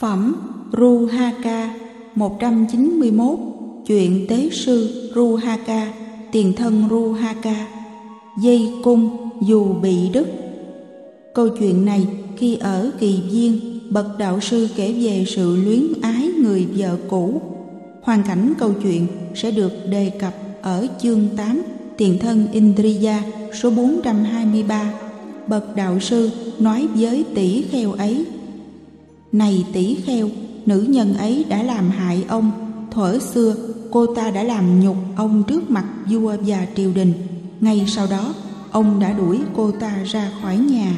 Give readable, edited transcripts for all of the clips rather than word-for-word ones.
Phẩm Ruhaka 191. Chuyện tế sư Ruhaka, tiền thân Ruhaka, dây cung dù bị đứt. Câu chuyện này khi ở Kỳ Viên, bậc đạo sư kể về sự luyến ái người vợ cũ. Hoàn cảnh câu chuyện sẽ được đề cập ở chương 8, tiền thân Indriya, số 423. Bậc đạo sư nói với tỷ kheo ấy: Này tỷ kheo, nữ nhân ấy đã làm hại ông. Thuở xưa, cô ta đã làm nhục ông trước mặt vua và triều đình. Ngay sau đó, ông đã đuổi cô ta ra khỏi nhà.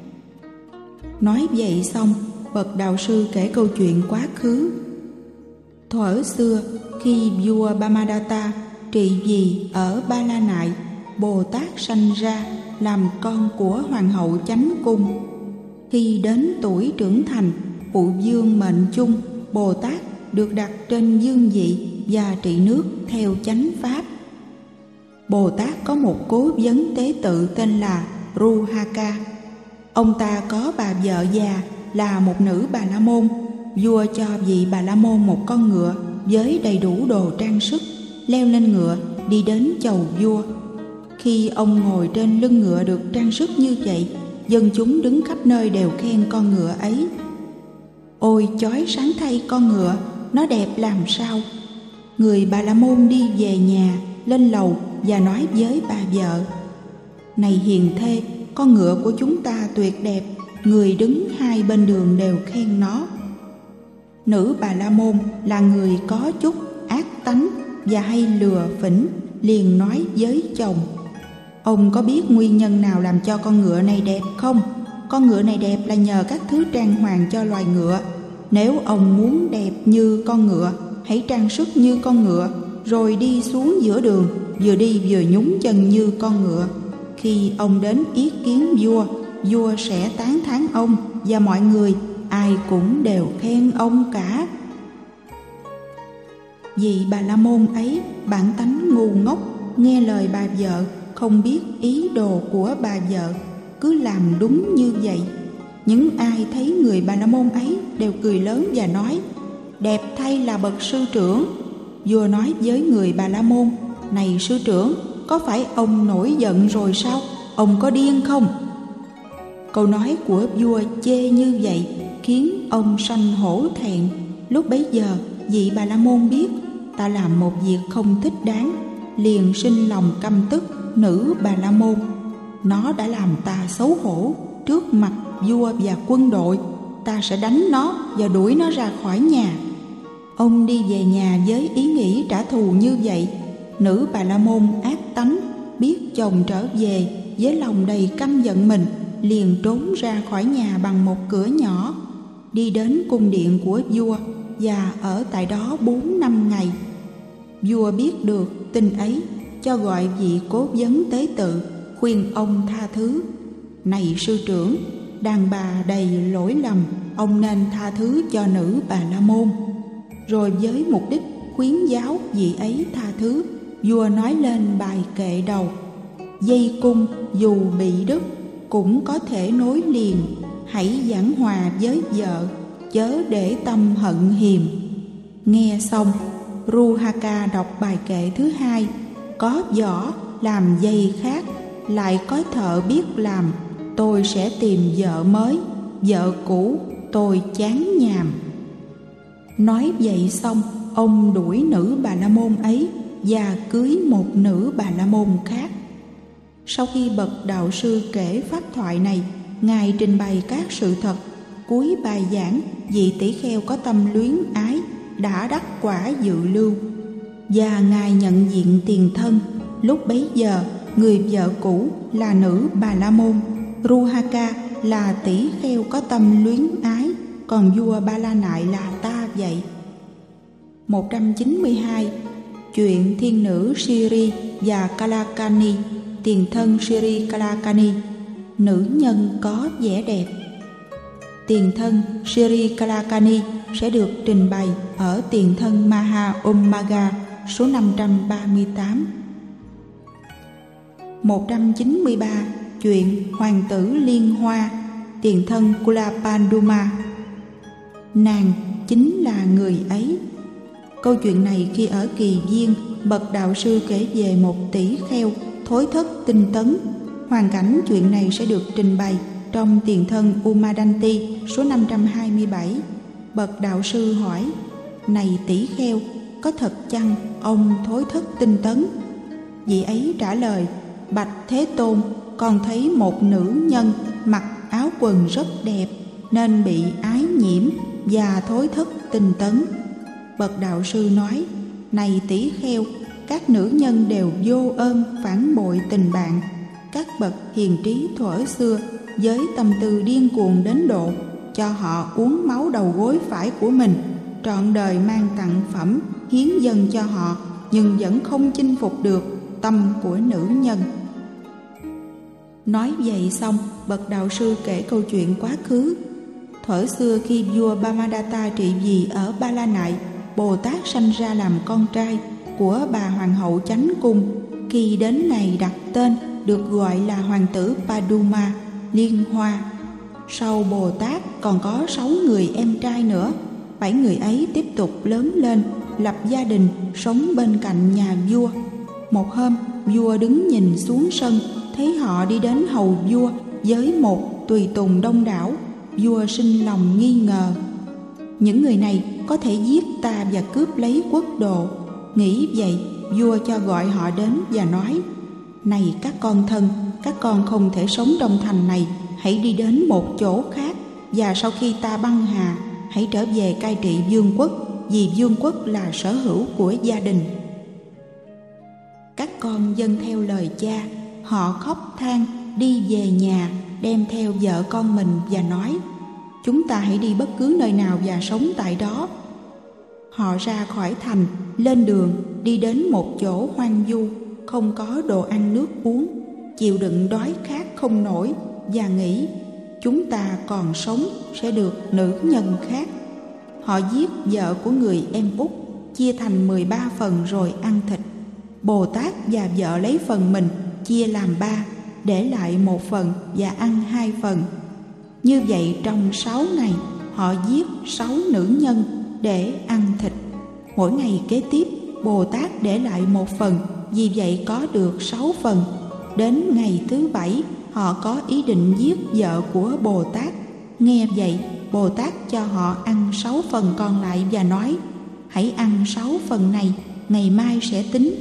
Nói vậy xong, bậc đạo sư kể câu chuyện quá khứ. Thuở xưa, khi vua Brahmadatta trị vì ở Ba La Nại, Bồ Tát sanh ra làm con của hoàng hậu Chánh Cung. Khi đến tuổi trưởng thành, phụ vương mệnh chung, Bồ Tát được đặt trên dương vị và trị nước theo chánh pháp. Bồ Tát có một cố vấn tế tự tên là Ruhaka. Ông ta có bà vợ già là một nữ Bà La Môn. Vua cho vị Bà La Môn một con ngựa với đầy đủ đồ trang sức, leo lên ngựa đi đến chầu vua. Khi ông ngồi trên lưng ngựa được trang sức như vậy, dân chúng đứng khắp nơi đều khen con ngựa ấy. Ôi chói sáng thay con ngựa, nó đẹp làm sao. Người Bà La Môn đi về nhà, lên lầu và nói với bà vợ: Này hiền thê, con ngựa của chúng ta tuyệt đẹp, người đứng hai bên đường đều khen nó. Nữ Bà La Môn là người có chút ác tánh và hay lừa phỉnh, liền nói với chồng: Ông có biết nguyên nhân nào làm cho con ngựa này đẹp không? Con ngựa này đẹp là nhờ các thứ trang hoàng cho loài ngựa. Nếu ông muốn đẹp như con ngựa, hãy trang sức như con ngựa, rồi đi xuống giữa đường, vừa đi vừa nhúng chân như con ngựa. Khi ông đến yết kiến vua, vua sẽ tán thán ông, và mọi người ai cũng đều khen ông cả. Vì Bà La Môn ấy bản tánh ngu ngốc, nghe lời bà vợ, không biết ý đồ của bà vợ, cứ làm đúng như vậy. Những ai thấy người Bà La Môn ấy đều cười lớn và nói: Đẹp thay là bậc sư trưởng. Vua nói với người Bà La Môn: Này sư trưởng, có phải ông nổi giận rồi sao? Ông có điên không? Câu nói của vua chê như vậy khiến ông sanh hổ thẹn. Lúc bấy giờ, vị Bà La Môn biết ta làm một việc không thích đáng, liền sinh lòng căm tức nữ Bà La Môn. Nó đã làm ta xấu hổ trước mặt vua và quân đội, ta sẽ đánh nó và đuổi nó ra khỏi nhà. Ông đi về nhà với ý nghĩ trả thù như vậy. Nữ Bà La Môn ác tánh, biết chồng trở về với lòng đầy căm giận mình, liền trốn ra khỏi nhà bằng một cửa nhỏ, đi đến cung điện của vua và ở tại đó 4 năm ngày. Vua biết được tin ấy, cho gọi vị cố vấn tế tự, khuyên ông tha thứ. Này sư trưởng, đàn bà đầy lỗi lầm, ông nên tha thứ cho nữ Bà La Môn. Rồi với mục đích khuyến giáo vị ấy tha thứ, vua nói lên bài kệ đầu: Dây cung dù bị đứt cũng có thể nối liền, hãy giảng hòa với vợ, chớ để tâm hận hiềm. Nghe xong, Ruhaka đọc bài kệ thứ hai: Có vỏ làm dây khác, lại có thợ biết làm, tôi sẽ tìm vợ mới, vợ cũ tôi chán nhàm. Nói vậy xong, ông đuổi nữ Bà La Môn ấy và cưới một nữ Bà La Môn khác. Sau khi bậc đạo sư kể pháp thoại này, Ngài trình bày các sự thật. Cuối bài giảng, vị tỷ kheo có tâm luyến ái đã đắc quả dự lưu, và Ngài nhận diện tiền thân. Lúc bấy giờ, người vợ cũ là nữ Bà La Môn, Ruhaka là tỷ kheo có tâm luyến ái, còn vua Ba La Nại là ta vậy. 192. Chuyện thiên nữ Siri và Kalakani, tiền thân Siri Kalakani, nữ nhân có vẻ đẹp. Tiền thân Siri Kalakani sẽ được trình bày ở tiền thân Maha Ommaga, số 538. 193. Chuyện hoàng tử Liên Hoa, tiền thân Kulapanduma. nàng chính là người ấy. Câu chuyện này khi ở Kỳ Viên, bậc đạo sư kể về một tỷ kheo thối thất tinh tấn. Hoàn cảnh chuyện này sẽ được trình bày trong Tiền thân Umadanti số 527. Bậc đạo sư hỏi: này tỷ kheo, có thật chăng ông thối thất tinh tấn? Vị ấy trả lời: bạch Thế Tôn, con thấy một nữ nhân mặc áo quần rất đẹp nên bị ái nhiễm và thối thất tinh tấn. Bậc đạo sư nói: này tỷ kheo, các nữ nhân đều vô ơn phản bội tình bạn. Các bậc hiền trí thuở xưa với tâm tư điên cuồng đến độ cho họ uống máu đầu gối phải của mình, trọn đời mang tặng phẩm hiến dâng cho họ, nhưng vẫn không chinh phục được tâm của nữ nhân. Nói vậy xong, bậc đạo sư kể câu chuyện quá khứ. Thuở xưa khi vua Brahmadatta trị vì ở Ba La Nại, Bồ Tát sanh ra làm con trai của bà hoàng hậu Chánh Cung. Khi đến ngày đặt tên, được gọi là hoàng tử Paduma, Liên Hoa. Sau Bồ Tát còn có 6 người em trai nữa. 7 người ấy tiếp tục lớn lên, lập gia đình, sống bên cạnh nhà vua. Một hôm, vua đứng nhìn xuống sân, thấy họ đi đến hầu vua với một tùy tùng đông đảo. Vua sinh lòng nghi ngờ, những người này có thể giết ta và cướp lấy quốc độ. Nghĩ vậy, vua cho gọi họ đến và nói: này các con thân, các con không thể sống trong thành này, hãy đi đến một chỗ khác, và sau khi ta băng hà, hãy trở về cai trị vương quốc, vì vương quốc là sở hữu của gia đình. Các con vâng theo lời cha. Họ khóc than đi về nhà, đem theo vợ con mình và nói: chúng ta hãy đi bất cứ nơi nào và sống tại đó. Họ ra khỏi thành, lên đường, đi đến một chỗ hoang vu, không có đồ ăn nước uống, chịu đựng đói khát không nổi, và nghĩ chúng ta còn sống sẽ được nữ nhân khác. Họ giết vợ của người em út, chia thành 13 phần rồi ăn thịt. Bồ Tát và vợ lấy phần mình, chia làm 3, để lại 1 phần và ăn 2 phần. Như vậy trong 6 ngày, họ giết 6 nữ nhân để ăn thịt. Mỗi ngày kế tiếp, Bồ Tát để lại 1 phần, vì vậy có được 6 phần. Đến ngày thứ 7, họ có ý định giết vợ của Bồ Tát. Nghe vậy, Bồ Tát cho họ ăn 6 phần còn lại và nói: hãy ăn 6 phần này, ngày mai sẽ tính.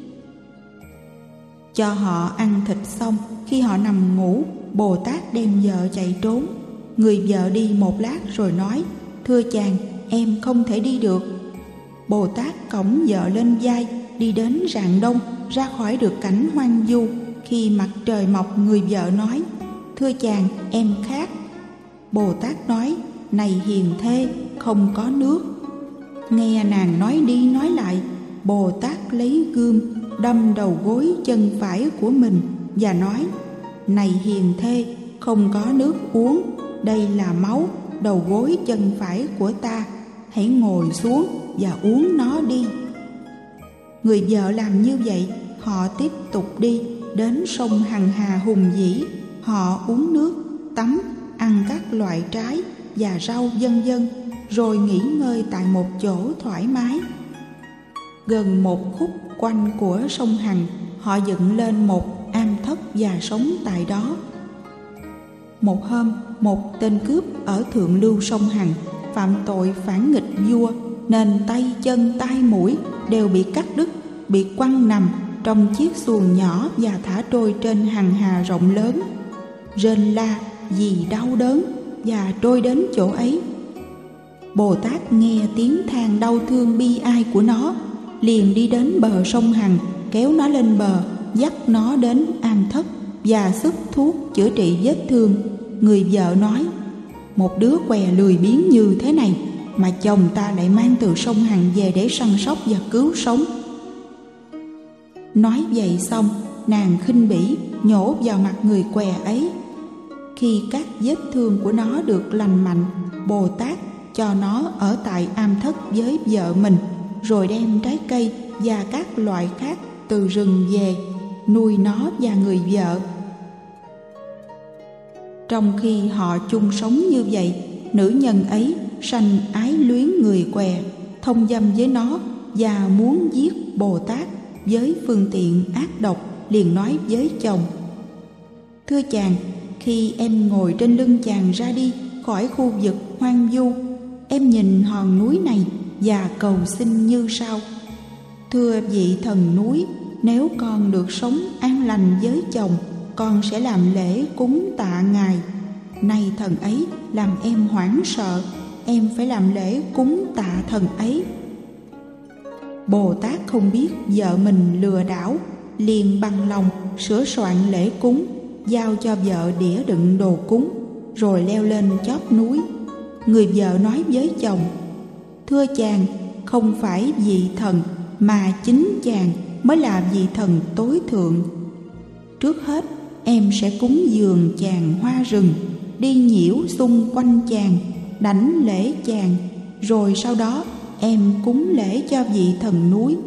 Cho họ ăn thịt xong, khi họ nằm ngủ, Bồ Tát đem vợ chạy trốn. Người vợ đi một lát rồi nói: thưa chàng, em không thể đi được. Bồ Tát cõng vợ lên vai, đi đến rạng đông, ra khỏi được cảnh hoang vu. Khi mặt trời mọc, người vợ nói: thưa chàng, em khát. Bồ Tát nói: này hiền thê, không có nước. Nghe nàng nói đi nói lại, Bồ Tát lấy gươm đâm đầu gối chân phải của mình và nói: này hiền thê, không có nước uống, đây là máu đầu gối chân phải của ta, hãy ngồi xuống và uống nó đi. Người vợ làm như vậy. Họ tiếp tục đi đến sông Hằng Hà hùng vĩ. Họ uống nước, tắm, ăn các loại trái và rau vân vân, rồi nghỉ ngơi tại một chỗ thoải mái. Gần một khúc quanh của sông Hằng, họ dựng lên một am thất và sống tại đó. Một hôm, một tên cướp ở thượng lưu sông Hằng phạm tội phản nghịch vua, nên tay chân tai mũi đều bị cắt đứt, bị quăng nằm trong chiếc xuồng nhỏ và thả trôi trên Hằng Hà rộng lớn, rên la vì đau đớn và trôi đến chỗ ấy. Bồ Tát nghe tiếng than đau thương bi ai của nó, liền đi đến bờ sông Hằng, kéo nó lên bờ, dắt nó đến am thất và sức thuốc chữa trị vết thương. Người vợ nói: một đứa què lười biếng như thế này mà chồng ta lại mang từ sông Hằng về để săn sóc và cứu sống. Nói vậy xong, nàng khinh bỉ nhổ vào mặt người què ấy. Khi các vết thương của nó được lành mạnh, Bồ Tát cho nó ở tại am thất với vợ mình, rồi đem trái cây và các loại khác từ rừng về, nuôi nó và người vợ. Trong khi họ chung sống như vậy, nữ nhân ấy sanh ái luyến người què, thông dâm với nó và muốn giết Bồ Tát với phương tiện ác độc, liền nói với chồng: thưa chàng, khi em ngồi trên lưng chàng ra đi khỏi khu vực hoang vu, em nhìn hòn núi này và cầu xin như sau: thưa vị thần núi, nếu con được sống an lành với chồng, con sẽ làm lễ cúng tạ ngài. Nay thần ấy làm em hoảng sợ, em phải làm lễ cúng tạ thần ấy. Bồ Tát không biết vợ mình lừa đảo, liền bằng lòng sửa soạn lễ cúng, giao cho vợ đĩa đựng đồ cúng, rồi leo lên chóp núi. Người vợ nói với chồng: thưa chàng, không phải vị thần, mà chính chàng mới là vị thần tối thượng. Trước hết em sẽ cúng dường chàng hoa rừng, đi nhiễu xung quanh chàng, đảnh lễ chàng, rồi sau đó em cúng lễ cho vị thần núi.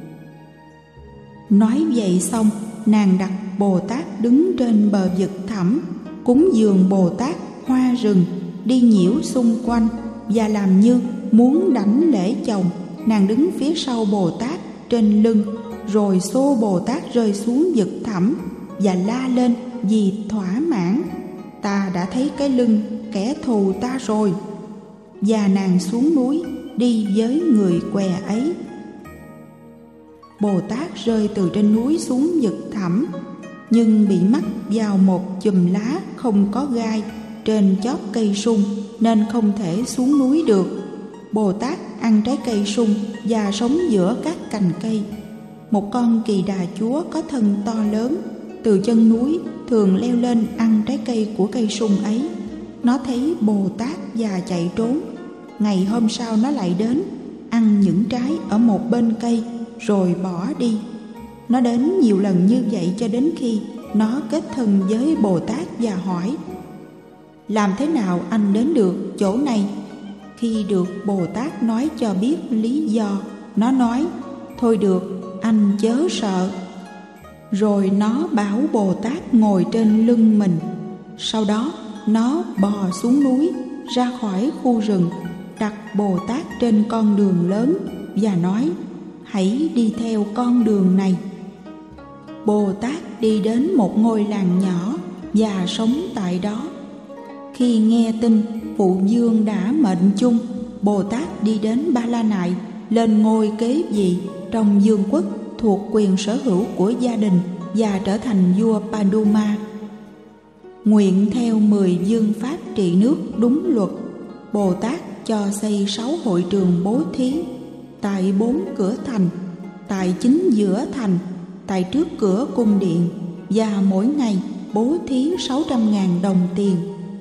Nói vậy xong, nàng đặt Bồ Tát đứng trên bờ vực thẳm, cúng dường Bồ Tát hoa rừng, đi nhiễu xung quanh, và làm như muốn đảnh lễ chồng. Nàng đứng phía sau Bồ Tát trên lưng, rồi xô Bồ Tát rơi xuống vực thẳm và la lên vì thỏa mãn: ta đã thấy cái lưng kẻ thù ta rồi. Và nàng xuống núi đi với người què ấy. Bồ Tát rơi từ trên núi xuống vực thẳm, nhưng bị mắc vào một chùm lá không có gai trên chóp cây sung, nên không thể xuống núi được. Bồ Tát ăn trái cây sung và sống giữa các cành cây. Một con kỳ đà chúa có thân to lớn, từ chân núi thường leo lên ăn trái cây của cây sung ấy. Nó thấy Bồ Tát và chạy trốn. Ngày hôm sau nó lại đến, ăn những trái ở một bên cây, rồi bỏ đi. Nó đến nhiều lần như vậy cho đến khi nó kết thân với Bồ Tát và hỏi: làm thế nào anh đến được chỗ này? Khi được Bồ Tát nói cho biết lý do, nó nói: thôi được, anh chớ sợ. Rồi nó bảo Bồ Tát ngồi trên lưng mình. Sau đó nó bò xuống núi, ra khỏi khu rừng, đặt Bồ Tát trên con đường lớn và nói: hãy đi theo con đường này. Bồ Tát đi đến một ngôi làng nhỏ và sống tại đó. Khi nghe tin phụ vương đã mệnh chung, Bồ Tát đi đến Ba La Nại, lên ngôi kế vị trong vương quốc thuộc quyền sở hữu của gia đình và trở thành vua Paduma. Nguyện theo 10 vương pháp trị nước đúng luật, Bồ Tát cho xây 6 hội trường bố thí tại 4 cửa thành, tại chính giữa thành, tại trước cửa cung điện, và mỗi ngày bố thí 600.000 đồng tiền.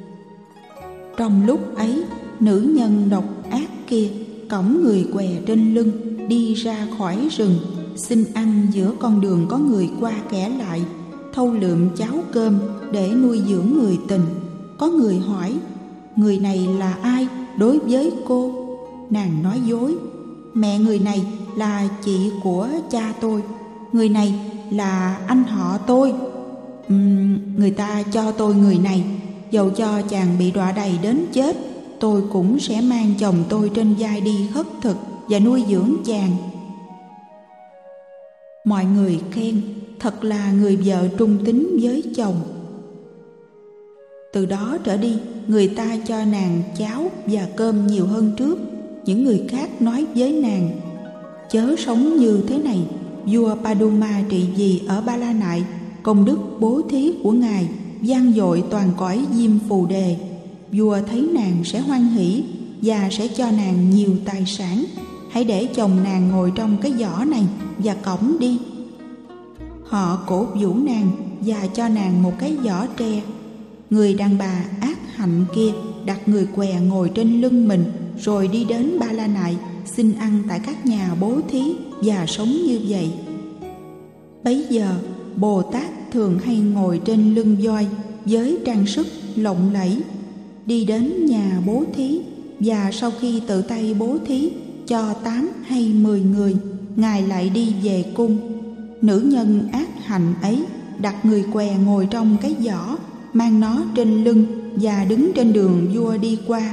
Trong lúc ấy, nữ nhân độc ác kia cõng người què trên lưng đi ra khỏi rừng, xin ăn giữa con đường có người qua kẻ lại, thâu lượm cháo cơm để nuôi dưỡng người tình. Có người hỏi: người này là ai đối với cô? Nàng nói dối: mẹ người này là chị của cha tôi, người này là anh họ tôi. Người ta cho tôi người này, dầu cho chàng bị đọa đầy đến chết, tôi cũng sẽ mang chồng tôi trên vai đi khất thực và nuôi dưỡng chàng. Mọi người khen thật là người vợ trung tín với chồng. Từ đó trở đi, người ta cho nàng cháo và cơm nhiều hơn trước. Những người khác nói với nàng: chớ sống như thế này, vua Paduma trị vì ở Ba La Nại, công đức bố thí của ngài vang dội toàn cõi Diêm Phù Đề. Vua thấy nàng sẽ hoan hỷ và sẽ cho nàng nhiều tài sản. Hãy để chồng nàng ngồi trong cái giỏ này và cõng đi. Họ cổ vũ nàng và cho nàng một cái giỏ tre. Người đàn bà ác hạnh kia đặt người què ngồi trên lưng mình, rồi đi đến Ba La Nại xin ăn tại các nhà bố thí và sống như vậy. Bấy giờ Bồ Tát thường hay ngồi trên lưng voi với trang sức lộng lẫy, đi đến nhà bố thí, và sau khi tự tay bố thí cho 8 hay 10 người, ngài lại đi về cung. Nữ nhân ác hạnh ấy đặt người què ngồi trong cái giỏ, mang nó trên lưng và đứng trên đường vua đi qua.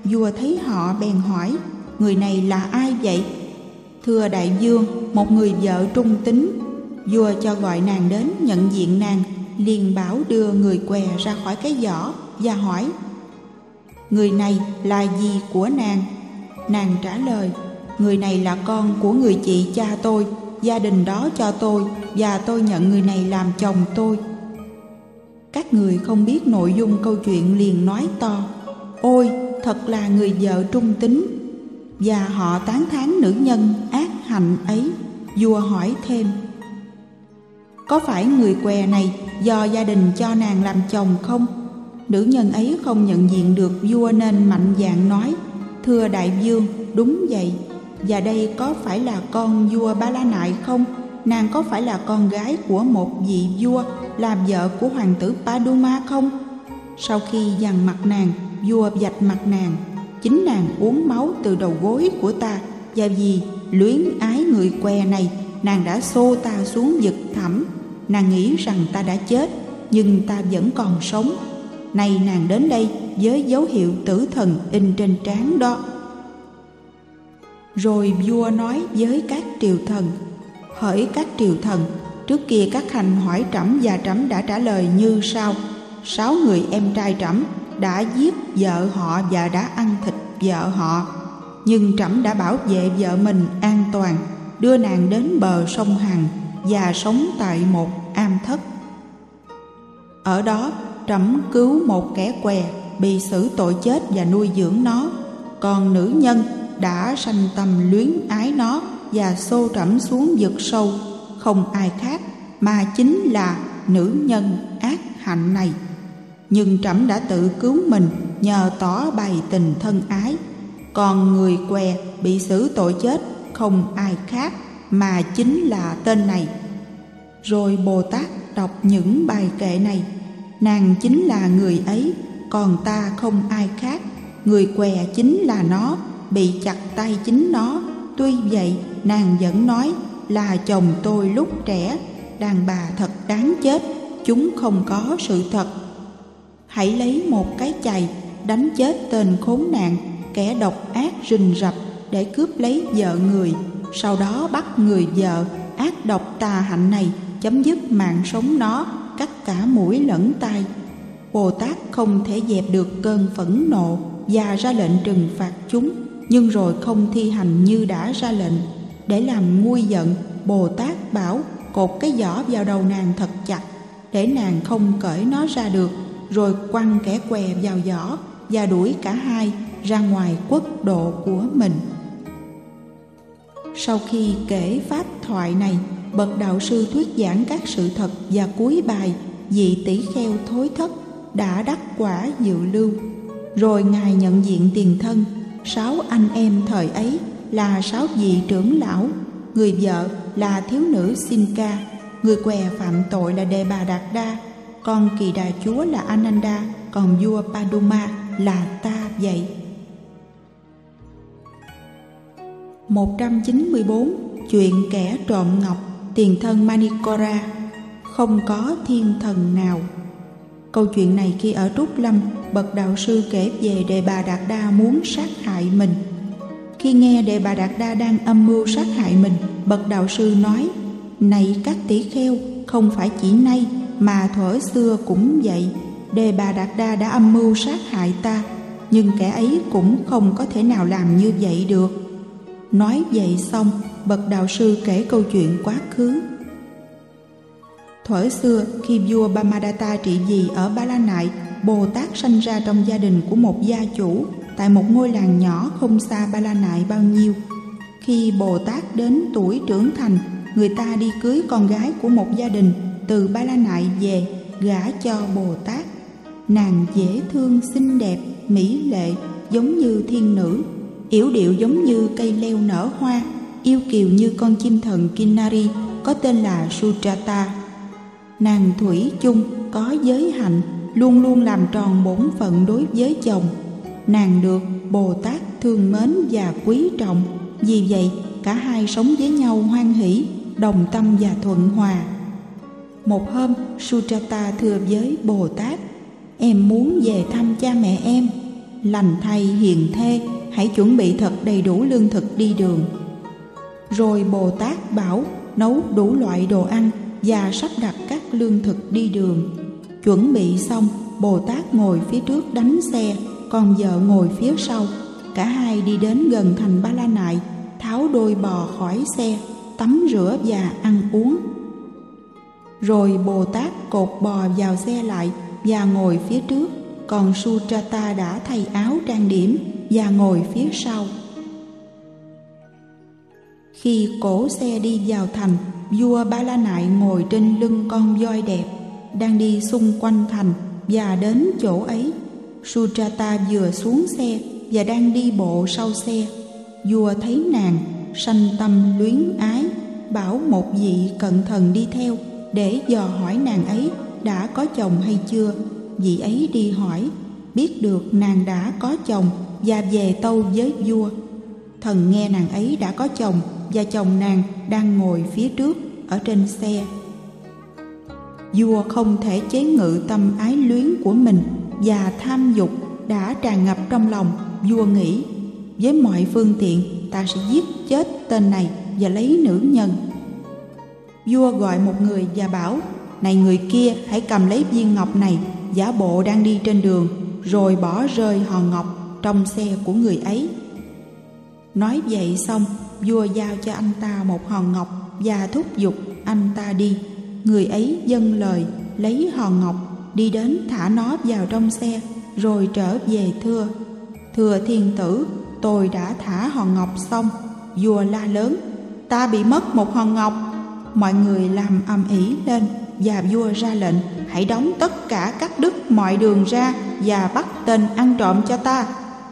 vua thấy họ bèn hỏi: người này là ai vậy? Thưa đại vương, một người vợ trung tín. Vua cho gọi nàng đến nhận diện nàng, liền bảo đưa người què ra khỏi cái giỏ và hỏi: người này là gì của nàng? Nàng trả lời: người này là con của người chị cha tôi, gia đình đó cho tôi, và tôi nhận người này làm chồng tôi. Các người không biết nội dung câu chuyện liền nói to: ôi, thật là người vợ trung tín. Và họ tán thán nữ nhân ác hạnh ấy. Vua hỏi thêm: có phải người què này do gia đình cho nàng làm chồng không? Nữ nhân ấy không nhận diện được vua nên mạnh dạn nói: thưa đại vương, đúng vậy. Và đây có phải là con vua Ba La Nại không? Nàng có phải là con gái của một vị vua, là vợ của hoàng tử Paduma không? Sau khi dằn mặt nàng, vua vạch mặt nàng: chính nàng uống máu từ đầu gối của ta, và vì luyến ái người què này, nàng đã xô ta xuống vực thẳm. Nàng nghĩ rằng ta đã chết, nhưng ta vẫn còn sống. Nay nàng đến đây với dấu hiệu tử thần in trên trán đó. Rồi vua nói với các triều thần: hỡi các triều thần, trước kia các khanh hỏi trẫm và trẫm đã trả lời như sau: 6 người em trai trẫm đã giết vợ họ và đã ăn thịt vợ họ, nhưng trẫm đã bảo vệ vợ mình an toàn, đưa nàng đến bờ sông Hằng và sống tại một am thất. Ở đó trẫm cứu một kẻ què bị xử tội chết và nuôi dưỡng nó. Còn nữ nhân đã sanh tâm luyến ái nó và xô trẫm xuống vực sâu, không ai khác mà chính là nữ nhân ác hạnh này. Nhưng trẫm đã tự cứu mình nhờ tỏ bày tình thân ái. Còn người què bị xử tội chết không ai khác mà chính là tên này. Rồi Bồ Tát đọc những bài kệ này: nàng chính là người ấy, còn ta không ai khác. Người què chính là nó, bị chặt tay chính nó. Tuy vậy nàng vẫn nói là chồng tôi lúc trẻ. Đàn bà thật đáng chết, chúng không có sự thật. Hãy lấy một cái chày đánh chết tên khốn nạn, kẻ độc ác rình rập để cướp lấy vợ người. Sau đó bắt người vợ ác độc tà hạnh này chấm dứt mạng sống nó, cắt cả mũi lẫn tai. Bồ Tát không thể dẹp được cơn phẫn nộ và ra lệnh trừng phạt chúng, nhưng rồi không thi hành như đã ra lệnh. Để làm nguôi giận, Bồ Tát bảo cột cái giỏ vào đầu nàng thật chặt, để nàng không cởi nó ra được, rồi quăng kẻ què vào giỏ và đuổi cả hai ra ngoài quốc độ của mình. Sau khi kể pháp thoại này, bậc đạo sư thuyết giảng các sự thật và cuối bài vị tỷ kheo thối thất đã đắc quả dự lưu. Rồi ngài nhận diện tiền thân 6 anh em thời ấy là 6 vị trưởng lão. Người vợ là thiếu nữ Sinca, người què phạm tội là Đề Bà Đạt Đa, con kỳ đà chúa là Ananda, còn vua Paduma là ta vậy. 194. Chuyện kẻ trộm ngọc, tiền thân Manikora. Không có thiên thần nào. Câu chuyện này khi ở Trúc Lâm, bậc đạo sư kể về Đề Bà Đạt Đa muốn sát hại mình. Khi nghe Đề Bà Đạt Đa đang âm mưu sát hại mình, bậc đạo sư nói: này các tỷ kheo, không phải chỉ nay mà thuở xưa cũng vậy. Đề Bà Đạt Đa đã âm mưu sát hại ta, nhưng kẻ ấy cũng không có thể nào làm như vậy được. Nói vậy xong, bậc đạo sư kể câu chuyện quá khứ. Thuở xưa, khi vua Brahmadatta trị vì ở Ba La Nại, Bồ Tát sanh ra trong gia đình của một gia chủ tại một ngôi làng nhỏ không xa Ba La Nại bao nhiêu. Khi Bồ Tát đến tuổi trưởng thành, người ta đi cưới con gái của một gia đình từ Ba La Nại về gả cho Bồ Tát. Nàng dễ thương, xinh đẹp, mỹ lệ, giống như thiên nữ, yểu điệu giống như cây leo nở hoa, yêu kiều như con chim thần Kinnari có tên là Sujata. Nàng thủy chung có giới hạnh, luôn luôn làm tròn bổn phận đối với chồng. Nàng được Bồ Tát thương mến và quý trọng, vì vậy cả hai sống với nhau hoan hỷ, đồng tâm và thuận hòa. Một hôm, Sujata thưa với Bồ Tát: em muốn về thăm cha mẹ em. lành thay hiền thê, hãy chuẩn bị thật đầy đủ lương thực đi đường. Rồi Bồ Tát bảo nấu đủ loại đồ ăn và sắp đặt các lương thực đi đường. Chuẩn bị xong, Bồ Tát ngồi phía trước đánh xe, còn vợ ngồi phía sau. Cả hai đi đến gần thành Ba La Nại, tháo đôi bò khỏi xe, tắm rửa và ăn uống. Rồi Bồ Tát cột bò vào xe lại và ngồi phía trước, còn Sutrata đã thay áo trang điểm và ngồi phía sau. Khi cỗ xe đi vào thành, vua Ba La Nại ngồi trên lưng con voi đẹp, đang đi xung quanh thành và đến chỗ ấy. Sutrata vừa xuống xe và đang đi bộ sau xe. Vua thấy nàng, sanh tâm luyến ái, bảo một vị cận thần đi theo để dò hỏi nàng ấy đã có chồng hay chưa. Vị ấy đi hỏi, biết được nàng đã có chồng và về tâu với vua. Thần nghe nàng ấy đã có chồng và chồng nàng đang ngồi phía trước ở trên xe. Vua không thể chế ngự tâm ái luyến của mình và tham dục đã tràn ngập trong lòng. Vua nghĩ, với mọi phương tiện ta sẽ giết chết tên này và lấy nữ nhân. Vua gọi một người và bảo, này người kia, hãy cầm lấy viên ngọc này, giả bộ đang đi trên đường, rồi bỏ rơi hòn ngọc trong xe của người ấy. Nói vậy xong, vua giao cho anh ta một hòn ngọc và thúc giục anh ta đi. Người ấy dâng lời, lấy hòn ngọc, đi đến thả nó vào trong xe, rồi trở về thưa, thưa thiên tử, tôi đã thả hòn ngọc xong. Vua la lớn, ta bị mất một hòn ngọc. Mọi người làm ầm ĩ lên và vua ra lệnh, hãy đóng tất cả các đức mọi đường ra và bắt tên ăn trộm cho ta.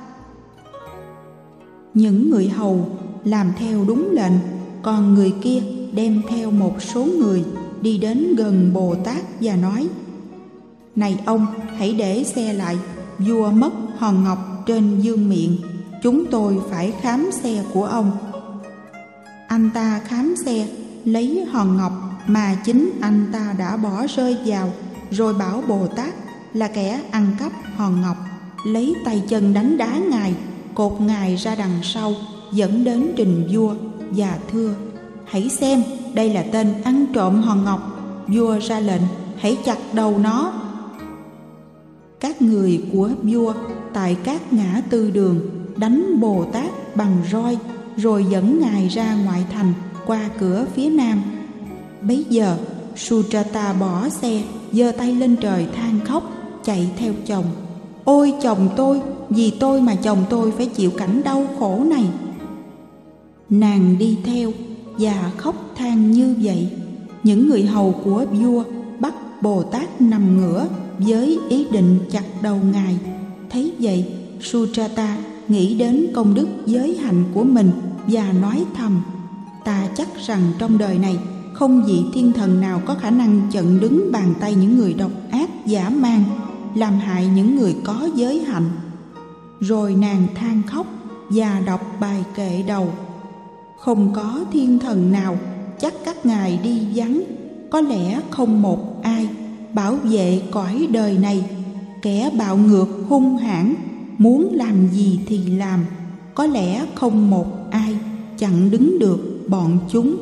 Những người hầu làm theo đúng lệnh, còn người kia đem theo một số người đi đến gần Bồ Tát và nói, này ông, hãy để xe lại, vua mất hòn ngọc trên vương miện, chúng tôi phải khám xe của ông. Anh ta khám xe, lấy hòn ngọc mà chính anh ta đã bỏ rơi vào, rồi bảo Bồ Tát là kẻ ăn cắp hòn ngọc, lấy tay chân đánh đá ngài, cột ngài ra đằng sau, dẫn đến trình vua và thưa, hãy xem, đây là tên ăn trộm hòn ngọc. Vua ra lệnh, hãy chặt đầu nó. Các người của vua tại các ngã tư đường đánh Bồ Tát bằng roi, rồi dẫn ngài ra ngoại thành qua cửa phía nam. Bấy giờ Sutrata bỏ xe, giơ tay lên trời than khóc, chạy theo chồng. Ôi chồng tôi, vì tôi mà chồng tôi phải chịu cảnh đau khổ này. Nàng đi theo và khóc than như vậy. Những người hầu của vua bắt Bồ Tát nằm ngửa với ý định chặt đầu ngài. Thấy vậy, Sutrata nghĩ đến công đức giới hạnh của mình và nói thầm, ta chắc rằng trong đời này không vị thiên thần nào có khả năng chặn đứng bàn tay những người độc ác dã man, làm hại những người có giới hạnh. Rồi nàng than khóc và đọc bài kệ đầu. Không có thiên thần nào, chắc các ngài đi vắng, có lẽ không một ai bảo vệ cõi đời này. Kẻ bạo ngược hung hãn, muốn làm gì thì làm, có lẽ không một ai chặn đứng được bọn chúng.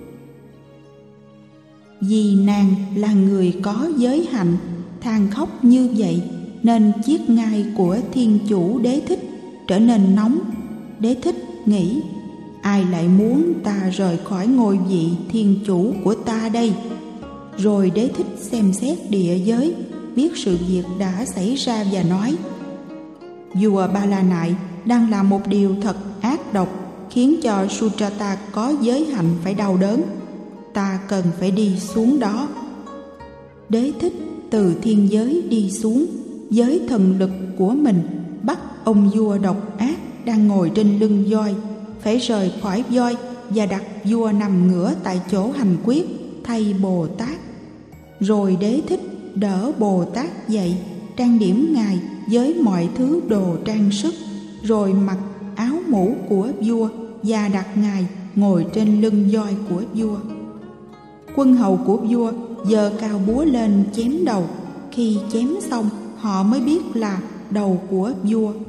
Vì nàng là người có giới hạnh, than khóc như vậy, nên chiếc ngai của thiên chủ Đế Thích trở nên nóng. Đế Thích nghĩ, ai lại muốn ta rời khỏi ngôi vị thiên chủ của ta đây? Rồi Đế Thích xem xét địa giới, biết sự việc đã xảy ra và nói, vua Ba La Nại đang làm một điều thật ác độc, khiến cho Sutrata có giới hạnh phải đau đớn. Ta cần phải đi xuống đó. Đế Thích từ thiên giới đi xuống, với thần lực của mình bắt ông vua độc ác đang ngồi trên lưng voi, phải rời khỏi voi và đặt vua nằm ngửa tại chỗ hành quyết thay Bồ Tát. Rồi Đế Thích đỡ Bồ Tát dậy, trang điểm ngài với mọi thứ đồ trang sức, rồi mặc áo mũ của vua và đặt ngài ngồi trên lưng voi của vua. Quân hầu của vua giơ cao búa lên chém đầu. Khi chém xong, họ mới biết là đầu của vua.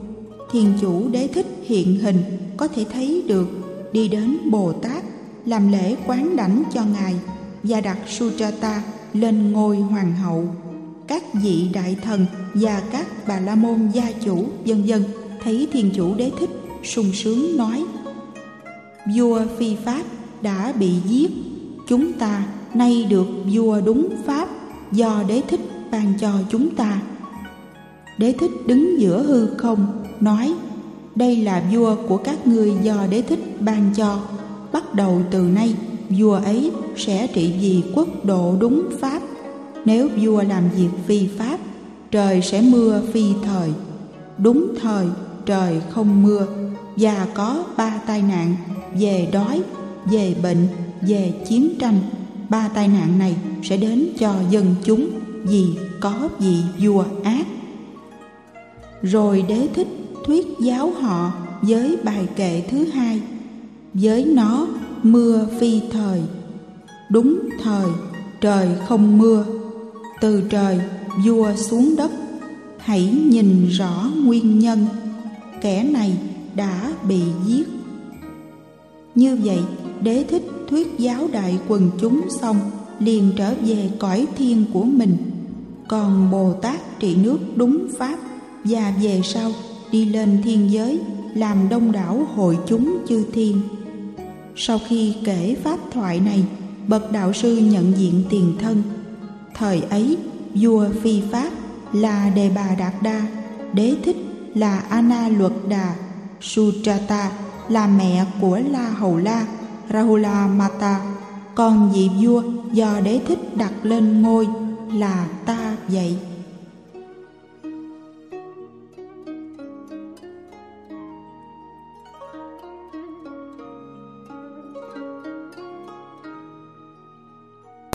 Thiên Chủ Đế Thích hiện hình có thể thấy được đi đến Bồ Tát làm lễ quán đảnh cho Ngài và đặt Sujata lên ngôi hoàng hậu. Các vị đại thần và các bà la môn gia chủ vân vân thấy Thiên Chủ Đế Thích sung sướng nói: vua phi pháp đã bị giết, chúng ta nay được vua đúng pháp do Đế Thích ban cho chúng ta. Đế Thích đứng giữa hư không nói: đây là vua của các ngươi do Đế Thích ban cho. Bắt đầu từ nay, vua ấy sẽ trị vì quốc độ đúng pháp. Nếu vua làm việc phi pháp, trời sẽ mưa phi thời. Đúng thời, trời không mưa. Và có 3 tai nạn: về đói, về bệnh, về chiến tranh. 3 tai nạn này sẽ đến cho dân chúng vì có vị vua ác. Rồi Đế Thích thuyết giáo họ với bài kệ thứ 2. Với nó mưa phi thời, đúng thời, trời không mưa. Từ trời vua xuống đất, hãy nhìn rõ nguyên nhân. Kẻ này đã bị giết. Như vậy, Đế Thích thuyết giáo đại quần chúng xong, liền trở về cõi thiên của mình. Còn Bồ Tát trị nước đúng pháp, và về sau đi lên thiên giới làm đông đảo hội chúng chư thiên. Sau khi kể pháp thoại này, bậc đạo sư nhận diện tiền thân. Thời ấy, vua phi pháp là Đề Bà Đạt Đa, Đế Thích là Ana Luật Đà, Sujata là mẹ của La Hầu La, Rahula Mata. Còn vị vua do Đế Thích đặt lên ngôi là ta vậy.